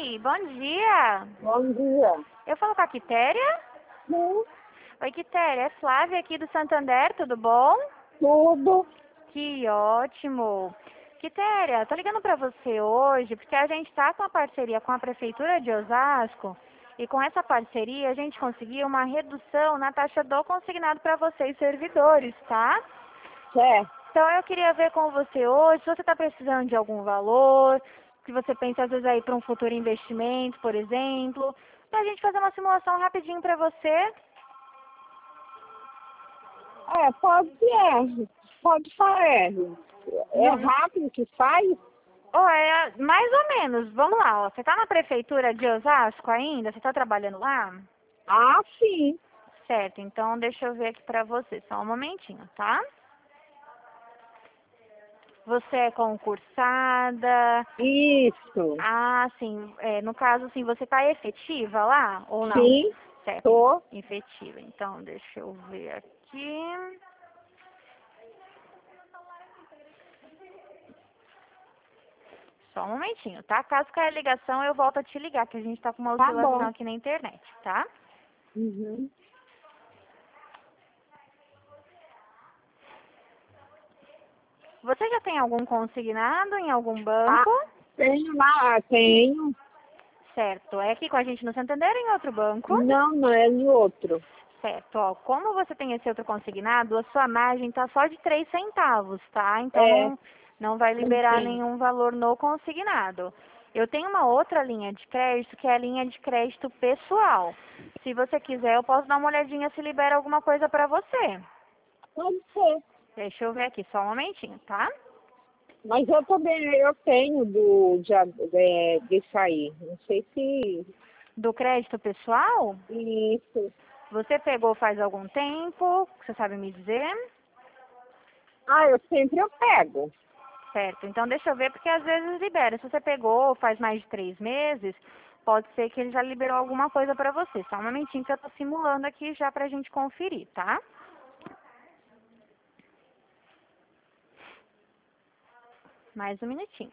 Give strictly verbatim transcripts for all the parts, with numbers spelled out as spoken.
Oi, bom dia. Bom dia. Eu falo com a Quitéria? Sim, Oi, Quitéria, é Flávia aqui do Santander, tudo bom? tudo. Que ótimo. Quitéria, tô ligando pra você hoje porque a gente tá com uma parceria com a Prefeitura de Osasco e com essa parceria a gente conseguiu uma redução na taxa do consignado para vocês servidores, tá? Certo. Então eu queria ver com você hoje se você está precisando de algum valor, se você pensa às vezes aí para um futuro investimento, por exemplo, para a gente fazer uma simulação rapidinho para você. É, pode ser. Pode fazer. É Não- rápido que faz? Ou é mais ou menos, vamos lá, ó. Você está na prefeitura de Osasco ainda? Você está trabalhando lá? Ah, sim. Certo, então deixa eu ver aqui para você, só um momentinho, tá? Você é concursada? Isso. Ah, sim. É, no caso, sim, você está efetiva lá ou não? Sim, Certo, tô. efetiva. Então, deixa eu ver aqui. Só um momentinho, tá? Caso caia a ligação, eu volto a te ligar, que a gente tá com uma Tá oscilação bom. aqui na internet, tá? Uhum. Você já tem algum consignado em algum Ah, banco? tenho lá, tenho. Certo. É aqui com a gente no Santander ou em outro banco? Não, não é em outro. Certo, ó, como você tem esse outro consignado, a sua margem tá só de três centavos, tá? Então É, não, não vai liberar enfim. nenhum valor no consignado. Eu tenho uma outra linha de crédito, que é a linha de crédito pessoal. Se você quiser, eu posso dar uma olhadinha se libera alguma coisa para você. Pode ser. Deixa eu ver aqui, só um momentinho, tá? Mas eu também, eu tenho do, de, de, desse aí. Não sei se... Do crédito pessoal, Isso. você pegou faz algum tempo, você sabe me dizer? Ah, eu sempre eu pego. Certo, então deixa eu ver, porque às vezes libera. Se você pegou faz mais de três meses, pode ser que ele já liberou alguma coisa pra você. Só um momentinho que eu tô simulando aqui já pra gente conferir, tá? Mais um minutinho.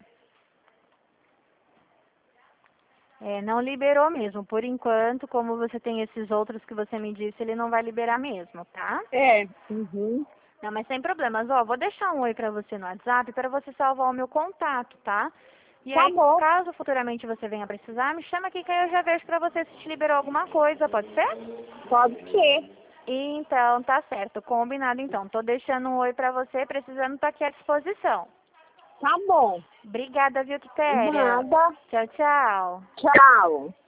É, não liberou mesmo. Por enquanto, como você tem esses outros que você me disse, ele não vai liberar mesmo, tá? É. Uhum. Não, mas sem problemas. Ó, vou deixar um oi pra você no WhatsApp para você salvar o meu contato, tá? E Tá aí, bom. caso futuramente você venha precisar, me chama aqui que aí eu já vejo pra você se te liberou alguma coisa, pode ser? Pode ser. Então, tá certo. Combinado, então. Tô deixando um oi pra você, precisando tá aqui à disposição. Tá bom. Obrigada, viu, Quitéria? Nada. Tchau, tchau. Tchau.